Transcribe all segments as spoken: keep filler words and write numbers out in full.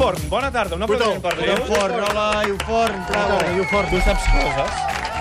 Iuforn, bona tarda. Un aplaudiment per tu. Iuforn, hola, Iuforn. Iuforn, tu saps coses?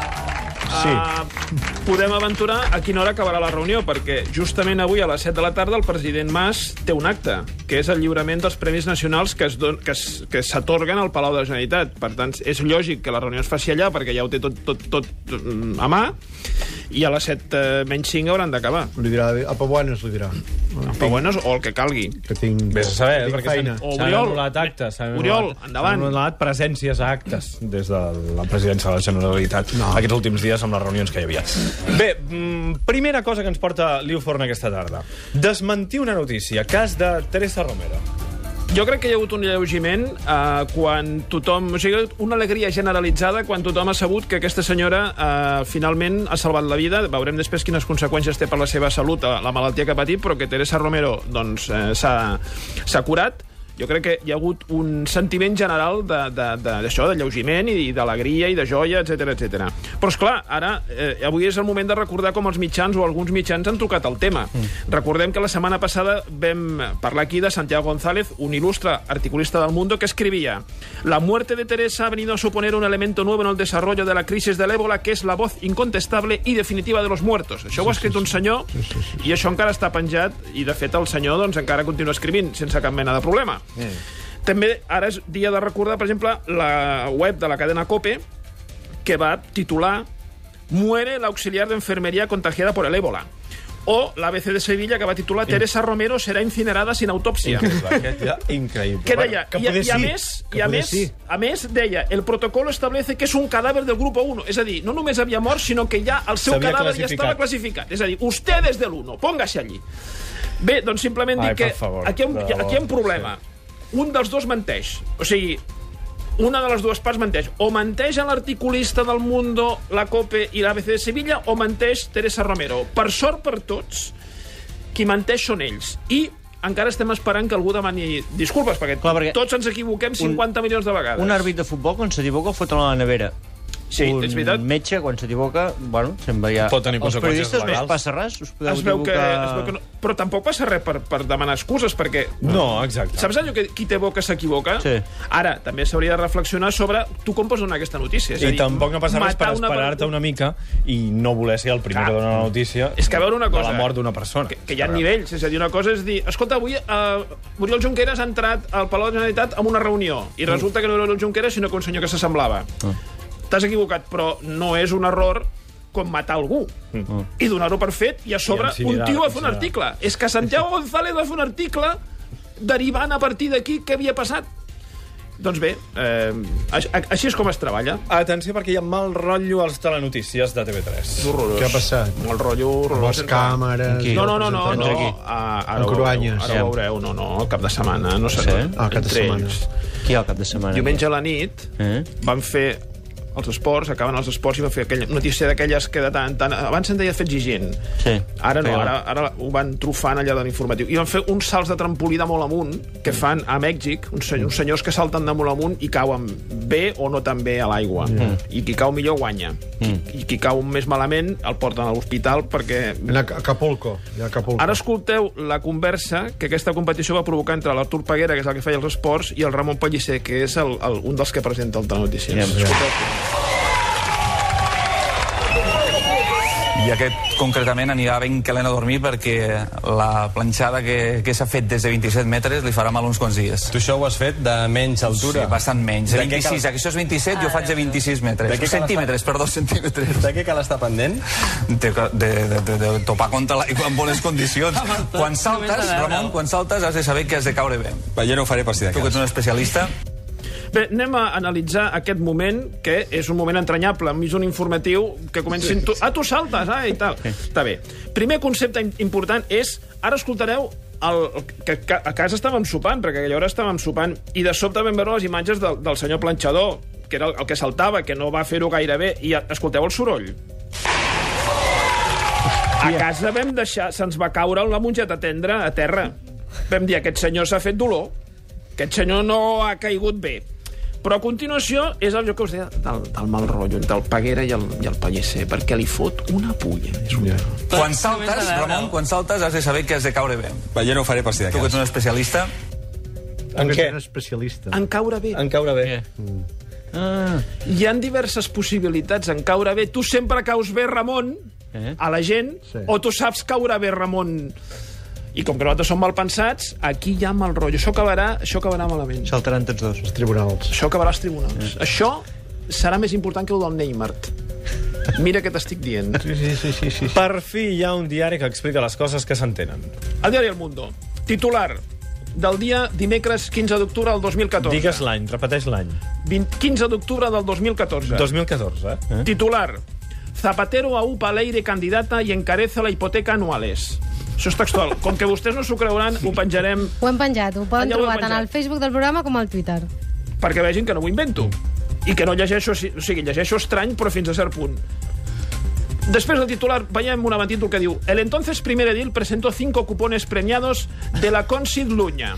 Sí. Uh, podem aventurar a quina hora acabarà la reunió, perquè justament avui a les set de la tarda el president Mas té un acte, que és el lliurament dels Premis Nacionals que es don, que es, que s'atorguen al Palau de la Generalitat. Per tant, és lògic que la reunió es faci allà, perquè ja ho té tot, tot, tot a mà, i a les set eh, menys cinc hauran d'acabar. Li dirà, a Pabuenos li dirà. A Pabuenos o el que calgui. Que tinc, Vés a saber, tinc perquè feina. O s'han Oriol. anul·lat actes. Oriol, endavant. S'han anul·lat presències a actes des de la presidència de la Generalitat no. aquests últims dies amb les reunions que hi havia. Bé, primera cosa que ens porta l'Iuforn aquesta tarda. Desmentir una notícia. Cas de Teresa Romero. Jo crec que hi ha hagut un lleugiment eh, quan tothom... O sigui, una alegria generalitzada quan tothom ha sabut que aquesta senyora eh, finalment ha salvat la vida. Veurem després quines conseqüències té per la seva salut la malaltia que ha patit, però que Teresa Romero doncs, eh, s'ha curat. Jo crec que hi ha hagut un sentiment general d'això, de, de, de lleugiment i d'alegria i de joia, etcètera, etcètera. Però, esclar, ara, eh, avui és el moment de recordar com els mitjans o alguns mitjans han tocat el tema. Mm. Recordem que la setmana passada vam parlar aquí de Santiago González, un il·lustre articulista del Mundo, que escrivia: la muerte de Teresa ha venido a suponer un elemento nuevo en el desarrollo de la crisis del ébola, que es la voz incontestable y definitiva de los muertos. Això ho ha escrit un senyor i això encara està penjat i, de fet, el senyor doncs, encara continua escrivint sense cap mena de problema. Mm. També ara és dia de recordar, per exemple, la web de la cadena COPE, que va titular «Muere la auxiliar de enfermería contagiada por el ébola». O l'A B C de Sevilla, que va titular «Teresa Romero serà incinerada sin autopsia». Increïble. Increïble. Que deia, que i, i, a sí. més, que i a, poder més, sí. a més deia, el protocolo establece que és un cadàver del grupo uno. És a dir, no només havia mort, sinó que ja el seu cadàver ja estava classificat. És a dir, ustedes del uno, póngase allí. Bé, doncs simplement Ai, dic que favor, aquí hi ha un, aquí hi ha un problema. Sí. Un dels dos menteix. O sigui, una de les dues parts menteix. O menteix l'articulista del Mundo, la COPE i l'A B C de Sevilla, o menteix Teresa Romero. Per sort per tots, qui menteix són ells. I encara estem esperant que algú demani disculpes, perquè, Clar, perquè tots ens equivoquem cinquanta un, milions de vegades. Un àrbit de futbol, quan s'equivoca, el foten a la nevera. Sí, un és veritat. metge, quan s'equivoca, bueno, sempre hi ha... Pot tenir Els conseqüències periodistes no legals. us passa res? Us podeu Es veu, que, equivocar... es veu que no. Però tampoc passa res per, per demanar excuses, perquè... No, exacte. Saps allò que qui té boca s'equivoca? Sí. Ara, també s'hauria de reflexionar sobre tu com pots donar aquesta notícia. És a I dir, tampoc no passa res per matar una esperar-te una mica i no voler ser el primer Clar. que dona la notícia És que a veure una cosa, de la mort d'una persona. Que, que hi ha nivells. És a dir, una cosa és dir, escolta, avui uh, Oriol Junqueras ha entrat al Palau de la Generalitat amb una reunió i resulta que no era Oriol Junqueras, sinó que un senyor que s'assemblava. Mm. T'has equivocat, però no és un error com matar algú mm. i donar-ho per fet, i a sobre I un tio va fer un article. És que Santiago González va fer un article derivant a partir d'aquí què havia passat. Doncs bé, eh, així és com es treballa. Atenció, perquè hi ha mal rotllo als telenotícies de T V tres. Horrorós. Què ha passat? El rotllo horrorós. Les càmeres... Aquí. No, no, no, no, Entre no. aquí. Ah, ara En ho Cruanyes. veureu, ara ho veureu, no, no, el cap de setmana, no sé. Sí? Ah, cap de Entre setmana. ells. Qui hi ha el cap de setmana? Diumenge a la nit Eh? van fer els esports, acaben els esports i van fer aquella notícia d'aquelles que de tant en tant... Abans se'n deia fets higiene. Sí. Ara no, Però- ara, ara ho van trufant allà de l'informatiu. I van fer uns salts de trampolí de molt amunt que fan a Mèxic, uns, senyor, uns senyors que salten de molt amunt i cauen bé o no tan bé a l'aigua. Mm. I qui cau millor guanya. Mm. I qui cau més malament el porten a l'hospital perquè... En Acapulco. A Acapulco. Ara escolteu la conversa que aquesta competició va provocar entre l'Artur Peguera, que és el que feia els esports, i el Ramon Pellicer, que és el, el, un dels que presenta el Telenotícies. Ja, Escolteu. I aquest, concretament, anirà ben calent a dormir perquè la planxada que, que s'ha fet des de vint-i-set metres li farà mal uns quants dies. Tu això ho has fet de menys altura? Sí, bastant menys. De De què vint-i-sis, cal- això és vint-i-set, jo faig de vint-i-sis metres. De què cal Centímetres, perdó, centímetres. De què cal estar pendent? De, de, de, de, de topar contra l'aigua en bones condicions. Quan saltes, Ramon, quan saltes has de saber que has de caure bé. Va, jo no ho faré per si de Tu que ets cas. un especialista... Bé, anem a analitzar aquest moment, que és un moment entranyable, enmig d'un informatiu que comencin... Tu, ah, tu saltes, ah, i tal. Sí. Està bé. Primer concepte important és... Ara escoltareu el, que, que a casa estàvem sopant, perquè a aquella hora estàvem sopant, i de sobte vam veure les imatges del, del senyor planxador, que era el, el que saltava, que no va fer-ho gaire bé, i escolteu el soroll. A casa vam deixar... Se'ns va caure la mongeta tendra a terra. Vam dir, aquest senyor s'ha fet dolor. Aquest senyor no ha caigut bé. Però a continuació és el que us deia del, del mal rotllo entre el Peguera i el, i el Pellicer, perquè li fot una pulla. És un... yeah. Quan saltes, Ramon, quan saltes has de saber que has de caure bé. Va, jo no ho faré per si de Tu que ets cas. un especialista... En què? Un especialista. En caure bé. En caure bé. Ah, Hi han diverses possibilitats en caure bé. Tu sempre caus bé, Ramon, Eh? a la gent, Sí. o tu saps caure bé, Ramon. I com que nosaltres som mal pensats, aquí hi ha mal rotllo. Això acabarà, això acabarà malament. saltaran tots dos. Els tribunals. Això acabarà als tribunals. Això serà més important que el del Neymar. Mira què t'estic dient. Sí, sí, sí, sí, sí. Per fi hi ha un diari que explica les coses que s'entenen. El diari El Mundo. Titular del dia dimecres quinze d'octubre del dos mil catorze. Digues l'any, repeteix l'any. vint quinze d'octubre del dos mil catorze. dos mil catorze, eh? Titular. Zapatero aupa al aire candidata i encarece la hipoteca anuales. Això és textual. Com que vostès no s'ho creuran, ho penjarem Ho hem penjat, ho poden Allà ho hem trobar tant penjat. al Facebook del programa com al Twitter. perquè vegin que no ho invento. I que no llegeixo, o sigui, llegeixo estrany, però fins a cert punt. Després del titular, veiem un avantítol que diu: el entonces primer edil presentó cinco cupones premiados de la Consid Luña.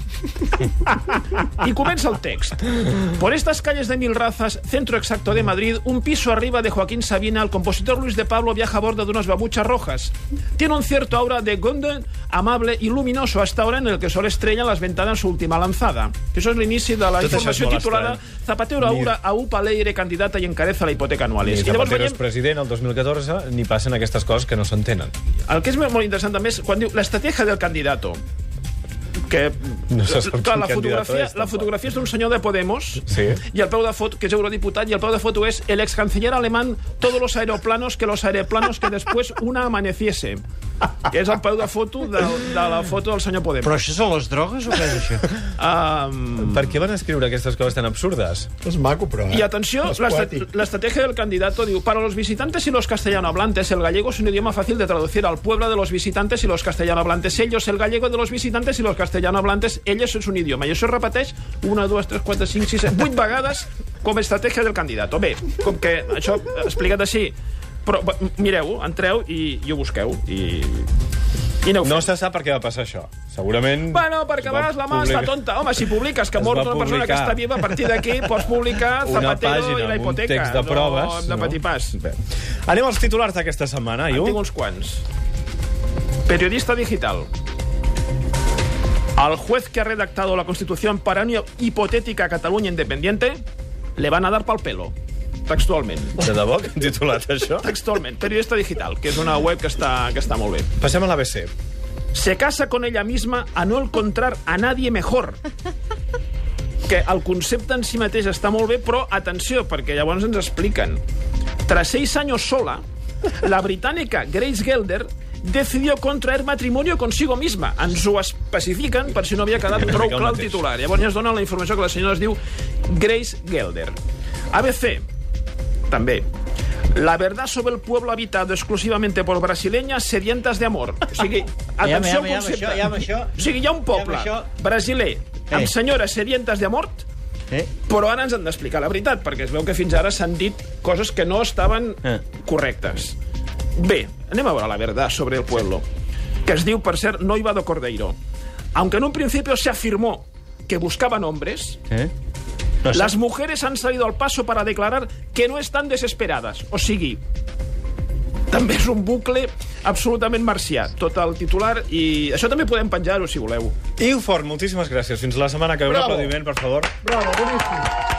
Y comença el text. Por estas calles de Mil Razas, centro exacto de Madrid, un piso arriba de Joaquín Sabina, el compositor Luis de Pablo viaja a bordo de unas babuchas rojas. Tiene un cierto aura de Gondon, amable y luminoso, hasta ahora en el que sol estrella las ventanas su última lanzada. Això és l'inici de la Tot això és informació molt titulada estrany. Zapatero aura aupa al aire candidata y encarece la hipoteca Ni anuales. I llavors Zapatero és veiem president el dos mil catorze, ni passen aquestes coses que no s'entenen. el que és molt interessant també és quan diu l'estratègia del candidato, que No se sap clar, quin la candidato fotografia, és, la tampoc. fotografia és d'un senyor de Podemos, Sí. i el peu de foto, que és eurodiputat, i el peu de foto és el ex canciller alemán, todos los aeroplanos que los aeroplanos que después una amaneciese. Que és el peu de foto de, de la foto del senyor Podemos. Però això són les drogues o què és això? Um, Per què van escriure aquestes coses tan absurdes? És maco, però, eh? Y atención, És la, estra- poètic. la estrategia del candidato digo, para los visitantes y los castellanohablantes, el gallego es un idioma fácil de traducir al pueblo de los visitantes y los castellanohablantes. Ellos, el gallego de los visitantes y los castellanohablantes, ellos es un idioma. I això es repeteix una, dues, tres, quatre, cinc, sis, set, vuit vegades com a estratègia del candidato. Bé, com que això explicat així, però bé, mireu, entreu i, i ho busqueu i, i aneu No fent. se sap per què va passar això. Segurament... Bueno, perquè a es va vegades la mà publicar- està tonta. Home, si publiques que ha Es mort va una persona que publicar està viva, a partir d'aquí pots publicar Una Zapatero pàgina i la amb un hipoteca. text de proves. No, hem de patir pas. Bé. Anem als titulars d'aquesta setmana, En Iu. tinc uns quants. Periodista digital. Al juez que ha redactado la Constitución para una hipotética Cataluña independiente le van a dar pal pelo. Textualment. De debò que han titulat això? Textualment. Periodista digital, que és una web que està, que està molt bé. Passem a l'A B C. Se casa con ella misma a no encontrar a nadie mejor. Que el concepte en si mateix està molt bé, però atenció, perquè llavors ens expliquen. Tras seis años sola, la británica Grace Gelder decidió contraer matrimonio consigo misma. Ens ho especifiquen per si no havia quedat Una prou mica el clar el mateix. titular. Llavors ja es dona la informació que la senyora es diu Grace Gelder. A B C, també. La verdad sobre el pueblo habitado exclusivamente por brasileñas sedientas de amor. O sigui, atenció al ja, concepte. això, ja, això. O sigui, hi ha un poble Ja, això. brasiler amb Eh. senyores sedientes de mort, Eh? però ara ens han d'explicar la veritat, perquè es veu que fins ara s'han dit coses que no estaven Eh. correctes. Bé, anem a veure la verdad sobre el pueblo, que es diu, per cert, Noivado Cordeiro. Aunque en un principio se afirmó que buscaban hombres, Eh? No sé. las mujeres han salido al paso para declarar que no están desesperadas. O sigui, també és un bucle absolutament marcià, tot el titular, i això també podem penjar-ho, si voleu. Iu Fort, moltíssimes gràcies. Fins la setmana que ve. Un Bravo. aplaudiment, per favor. Bravo, boníssim.